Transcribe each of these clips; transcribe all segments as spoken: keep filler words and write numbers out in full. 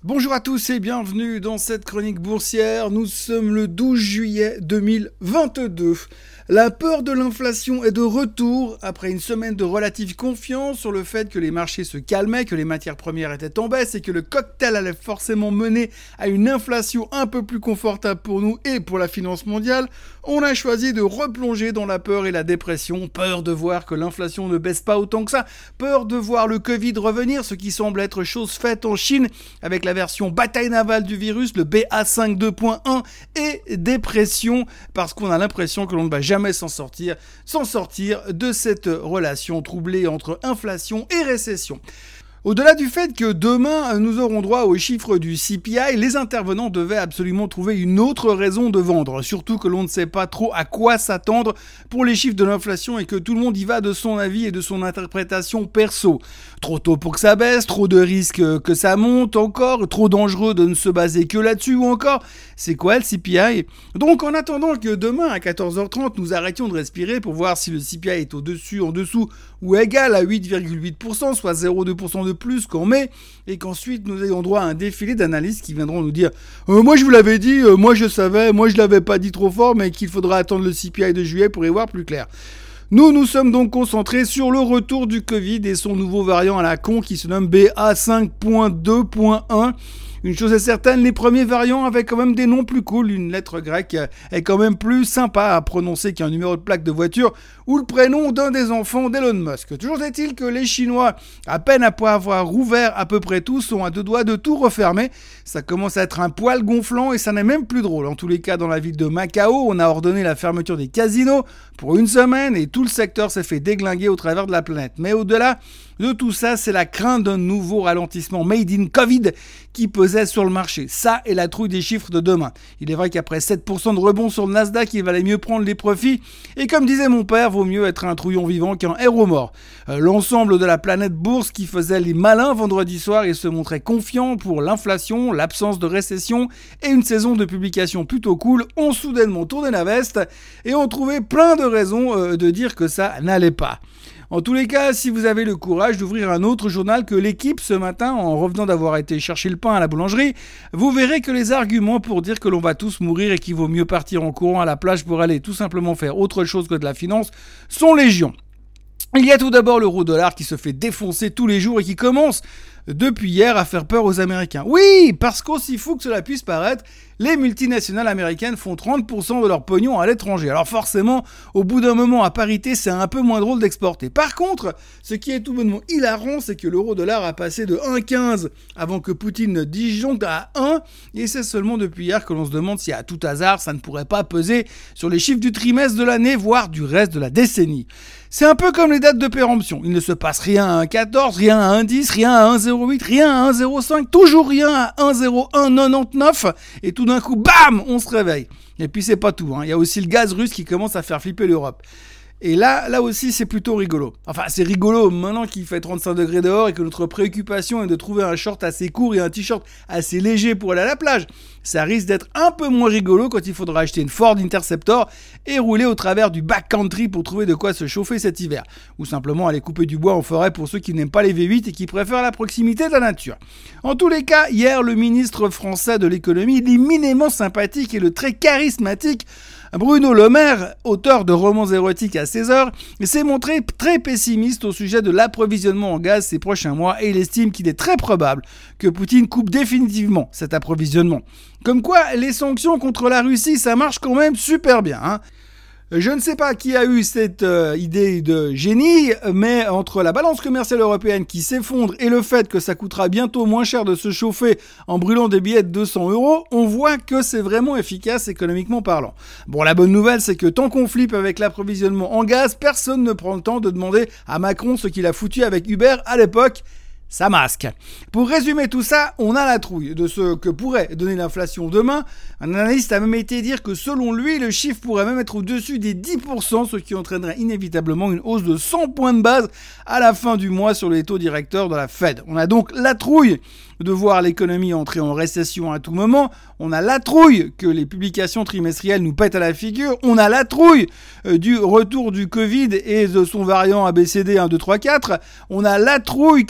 Bonjour à tous et bienvenue dans cette chronique boursière. Nous sommes le douze juillet deux mille vingt-deux. La peur de l'inflation est de retour après une semaine de relative confiance sur le fait que les marchés se calmaient, que les matières premières étaient en baisse et que le cocktail allait forcément mener à une inflation un peu plus confortable pour nous et pour la finance mondiale. On a choisi de replonger dans la peur et la dépression, peur de voir que l'inflation ne baisse pas autant que ça, peur de voir le Covid revenir, ce qui semble être chose faite en Chine avec la version bataille navale du virus, le B A cinq deux point un, et dépression parce qu'on a l'impression que l'on ne va jamais s'en sortir, s'en sortir de cette relation troublée entre inflation et récession. Au-delà du fait que demain, nous aurons droit aux chiffres du C P I, les intervenants devaient absolument trouver une autre raison de vendre, surtout que l'on ne sait pas trop à quoi s'attendre pour les chiffres de l'inflation et que tout le monde y va de son avis et de son interprétation perso. Trop tôt pour que ça baisse, trop de risques que ça monte encore, trop dangereux de ne se baser que là-dessus ou encore, c'est quoi le C P I? Donc en attendant que demain à quatorze heures trente, nous arrêtions de respirer pour voir si le C P I est au-dessus, en dessous ou égal à huit virgule huit pour cent, soit zéro virgule deux pour cent de plus qu'en mai, et qu'ensuite nous ayons droit à un défilé d'analystes qui viendront nous dire euh, « Moi je vous l'avais dit, euh, moi je savais, moi je l'avais pas dit trop fort, mais qu'il faudra attendre le C P I de juillet pour y voir plus clair. » Nous nous sommes donc concentrés sur le retour du Covid et son nouveau variant à la con qui se nomme B A cinq point deux point un. Une chose est certaine, les premiers variants avaient quand même des noms plus cool. Une lettre grecque est quand même plus sympa à prononcer qu'un numéro de plaque de voiture ou le prénom d'un des enfants d'Elon Musk. Toujours est-il que les Chinois, à peine après avoir rouvert à peu près tout, sont à deux doigts de tout refermer. Ça commence à être un poil gonflant et ça n'est même plus drôle. En tous les cas, dans la ville de Macao, on a ordonné la fermeture des casinos pour une semaine et tout le secteur s'est fait déglinguer au travers de la planète. Mais au-delà de tout ça, c'est la crainte d'un nouveau ralentissement made in Covid qui pesait sur le marché. Ça est la trouille des chiffres de demain. Il est vrai qu'après sept pour cent de rebond sur le Nasdaq, il valait mieux prendre les profits. Et comme disait mon père, vaut mieux être un trouillon vivant qu'un héros mort. Euh, l'ensemble de la planète bourse qui faisait les malins vendredi soir et se montrait confiant pour l'inflation, l'absence de récession et une saison de publication plutôt cool, ont soudainement tourné la veste et ont trouvé plein de raisons euh, de dire que ça n'allait pas. En tous les cas, si vous avez le courage d'ouvrir un autre journal que l'Équipe ce matin, en revenant d'avoir été chercher le pain à la boulangerie, vous verrez que les arguments pour dire que l'on va tous mourir et qu'il vaut mieux partir en courant à la plage pour aller tout simplement faire autre chose que de la finance sont légion. Il y a tout d'abord l'euro-dollar qui se fait défoncer tous les jours et qui commence depuis hier à faire peur aux Américains. Oui, parce qu'aussi fou que cela puisse paraître, les multinationales américaines font trente pour cent de leur pognon à l'étranger. Alors forcément, au bout d'un moment, à parité, c'est un peu moins drôle d'exporter. Par contre, ce qui est tout bonnement hilarant, c'est que l'euro-dollar a passé de un virgule quinze avant que Poutine ne disjoncte à un, et c'est seulement depuis hier que l'on se demande si à tout hasard, ça ne pourrait pas peser sur les chiffres du trimestre de l'année, voire du reste de la décennie. C'est un peu comme les dates de péremption. Il ne se passe rien à un virgule quatorze, rien à un virgule dix, rien à un virgule zéro huit, rien à un virgule zéro cinq, toujours rien à un virgule zéro un quatre-vingt-dix-neuf, et tout d'un coup, bam, on se réveille. Et puis c'est pas tout, hein. Il y a aussi le gaz russe qui commence à faire flipper l'Europe. Et là, là aussi, c'est plutôt rigolo. Enfin, c'est rigolo maintenant qu'il fait trente-cinq degrés dehors et que notre préoccupation est de trouver un short assez court et un t-shirt assez léger pour aller à la plage. Ça risque d'être un peu moins rigolo quand il faudra acheter une Ford Interceptor et rouler au travers du backcountry pour trouver de quoi se chauffer cet hiver. Ou simplement aller couper du bois en forêt pour ceux qui n'aiment pas les V huit et qui préfèrent la proximité de la nature. En tous les cas, hier, le ministre français de l'économie, l'éminemment sympathique et le très charismatique Bruno Le Maire, auteur de romans érotiques à seize heures, s'est montré très pessimiste au sujet de l'approvisionnement en gaz ces prochains mois et il estime qu'il est très probable que Poutine coupe définitivement cet approvisionnement. Comme quoi, les sanctions contre la Russie, ça marche quand même super bien, hein. Je ne sais pas qui a eu cette euh, idée de génie, mais entre la balance commerciale européenne qui s'effondre et le fait que ça coûtera bientôt moins cher de se chauffer en brûlant des billets de deux cents euros, on voit que c'est vraiment efficace économiquement parlant. Bon, la bonne nouvelle, c'est que tant qu'on flippe avec l'approvisionnement en gaz, personne ne prend le temps de demander à Macron ce qu'il a foutu avec Uber à l'époque. Ça masque. Pour résumer tout ça, on a la trouille de ce que pourrait donner l'inflation demain. Un analyste a même été dire que selon lui, le chiffre pourrait même être au-dessus des dix pour cent, ce qui entraînerait inévitablement une hausse de cent points de base à la fin du mois sur les taux directeurs de la Fed. On a donc la trouille de voir l'économie entrer en récession à tout moment. On a la trouille que les publications trimestrielles nous pètent à la figure. On a la trouille euh, du retour du Covid et de son variant A B C D un, deux, trois, quatre. On a la trouille que la Chine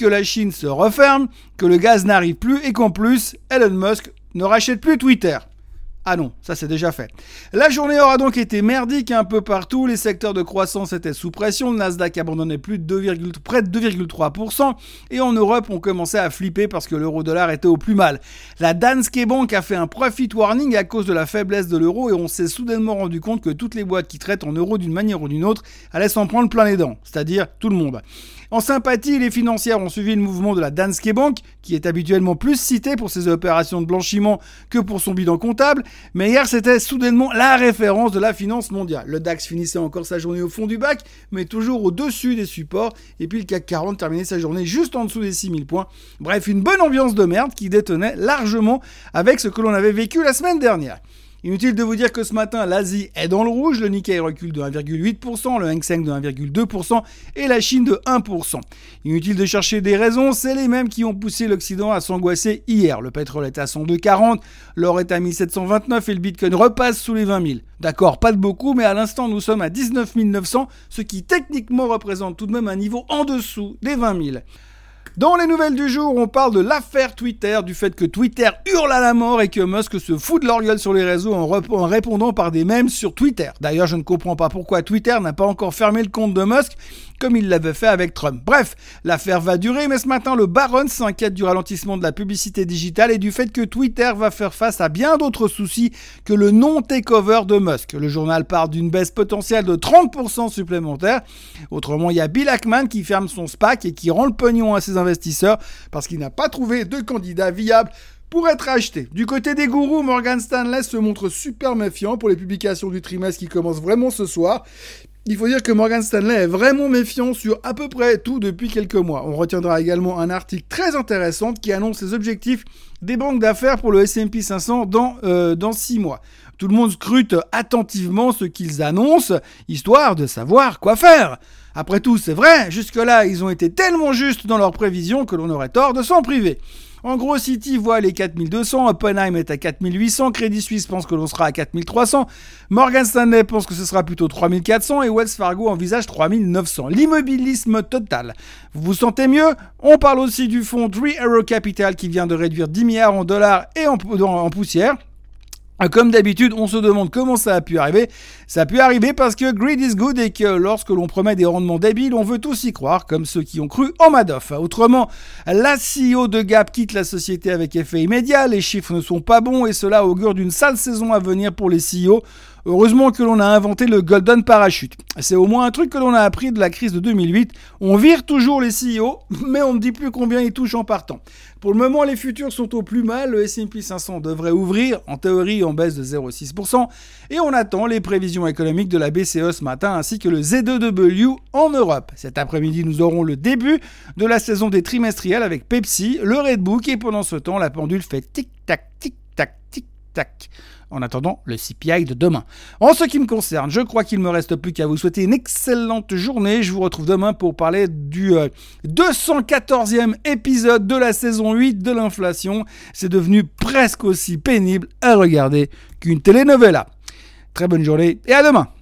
usines se referment, que le gaz n'arrive plus et qu'en plus, Elon Musk ne rachète plus Twitter. Ah non, ça c'est déjà fait. La journée aura donc été merdique un peu partout, les secteurs de croissance étaient sous pression, le Nasdaq abandonnait plus de deux, près de deux virgule trois pour cent et en Europe on commençait à flipper parce que l'euro-dollar était au plus mal. La Danske Bank a fait un profit warning à cause de la faiblesse de l'euro et on s'est soudainement rendu compte que toutes les boîtes qui traitent en euros d'une manière ou d'une autre allaient s'en prendre plein les dents, c'est-à-dire tout le monde. En sympathie, les financières ont suivi le mouvement de la Danske Bank, qui est habituellement plus citée pour ses opérations de blanchiment que pour son bilan comptable, mais hier c'était soudainement la référence de la finance mondiale. Le DAX finissait encore sa journée au fond du bac, mais toujours au-dessus des supports, et puis le C A C quarante terminait sa journée juste en dessous des six mille points. Bref, une bonne ambiance de merde qui détonnait largement avec ce que l'on avait vécu la semaine dernière. Inutile de vous dire que ce matin, l'Asie est dans le rouge, le Nikkei recule de un virgule huit pour cent, le Hang Seng de un virgule deux pour cent et la Chine de un pour cent. Inutile de chercher des raisons, c'est les mêmes qui ont poussé l'Occident à s'angoisser hier. Le pétrole est à cent deux virgule quarante, l'or est à mille sept cent vingt-neuf et le Bitcoin repasse sous les vingt mille. D'accord, pas de beaucoup, mais à l'instant nous sommes à dix-neuf mille neuf cents, ce qui techniquement représente tout de même un niveau en dessous des vingt mille. Dans les nouvelles du jour, on parle de l'affaire Twitter, du fait que Twitter hurle à la mort et que Musk se fout de leur gueule sur les réseaux en, rep- en répondant par des mèmes sur Twitter. D'ailleurs, je ne comprends pas pourquoi Twitter n'a pas encore fermé le compte de Musk comme il l'avait fait avec Trump. Bref, l'affaire va durer, mais ce matin, le Barron s'inquiète du ralentissement de la publicité digitale et du fait que Twitter va faire face à bien d'autres soucis que le non-takeover de Musk. Le journal parle d'une baisse potentielle de trente pour cent supplémentaire. Autrement, il y a Bill Ackman qui ferme son SPAC et qui rend le pognon à ses investisseurs parce qu'il n'a pas trouvé de candidat viable pour être acheté. Du côté des gourous, Morgan Stanley se montre super méfiant pour les publications du trimestre qui commencent vraiment ce soir. Il faut dire que Morgan Stanley est vraiment méfiant sur à peu près tout depuis quelques mois. On retiendra également un article très intéressant qui annonce les objectifs des banques d'affaires pour le S and P cinq cents dans, euh, dans six mois. Tout le monde scrute attentivement ce qu'ils annoncent, histoire de savoir quoi faire. Après tout, c'est vrai, jusque-là, ils ont été tellement justes dans leurs prévisions que l'on aurait tort de s'en priver. En gros, Citi voit les quatre mille deux cents, Oppenheim est à quatre mille huit cents, Credit Suisse pense que l'on sera à quatre mille trois cents, Morgan Stanley pense que ce sera plutôt trois mille quatre cents et Wells Fargo envisage trois mille neuf cents. L'immobilisme total. Vous vous sentez mieux ? On parle aussi du fonds Three Arrows Capital qui vient de réduire dix milliards en dollars et en, en poussière. Comme d'habitude, on se demande comment ça a pu arriver. Ça a pu arriver parce que greed is good et que lorsque l'on promet des rendements débiles, on veut tous y croire, comme ceux qui ont cru en Madoff. Autrement, la C E O de Gap quitte la société avec effet immédiat, les chiffres ne sont pas bons et cela augure d'une sale saison à venir pour les C E O. Heureusement que l'on a inventé le Golden Parachute. C'est au moins un truc que l'on a appris de la crise de deux mille huit. On vire toujours les C E O, mais on ne dit plus combien ils touchent en partant. Pour le moment, les futurs sont au plus mal. Le S and P cinq cents devrait ouvrir, en théorie, en baisse de zéro virgule six pour cent. Et on attend les prévisions économiques de la B C E ce matin, ainsi que le Z deux W en Europe. Cet après-midi, nous aurons le début de la saison des trimestriels avec Pepsi, le Red Book, et pendant ce temps, la pendule fait tic-tac, tic-tac, tic-tac. En attendant le C P I de demain. En ce qui me concerne, je crois qu'il ne me reste plus qu'à vous souhaiter une excellente journée. Je vous retrouve demain pour parler du euh, deux cent quatorzième épisode de la saison huit de l'inflation. C'est devenu presque aussi pénible à regarder qu'une telenovela. Très bonne journée et à demain.